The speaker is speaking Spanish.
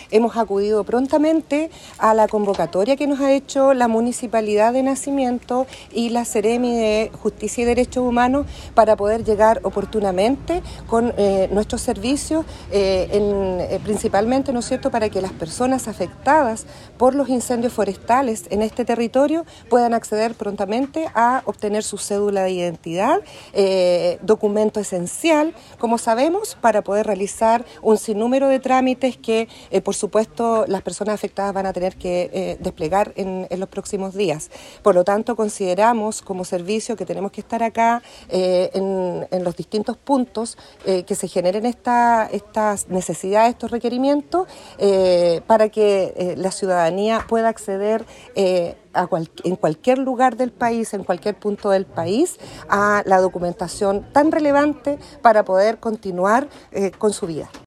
hemos acudido prontamente a la convocatoria que nos ha hecho la Municipalidad de Nacimiento y la Seremi de Justicia y Derechos Humanos para poder llegar oportunamente con nuestros servicios, principalmente, ¿no es cierto?, para que las personas afectadas por los incendios forestales en este territorio puedan acceder prontamente a obtener su cédula de identidad, documento esencial, como sabemos, para poder realizar un sinnúmero de trámites que, por supuesto, las personas afectadas van a tener que desplegar en los próximos días. Por lo tanto, consideramos como servicio que tenemos que estar acá en los distintos puntos que se generen estas necesidades, estos requerimientos, para que la ciudadanía pueda acceder en cualquier lugar del país, en cualquier punto del país, a la documentación tan relevante para poder continuar con su vida.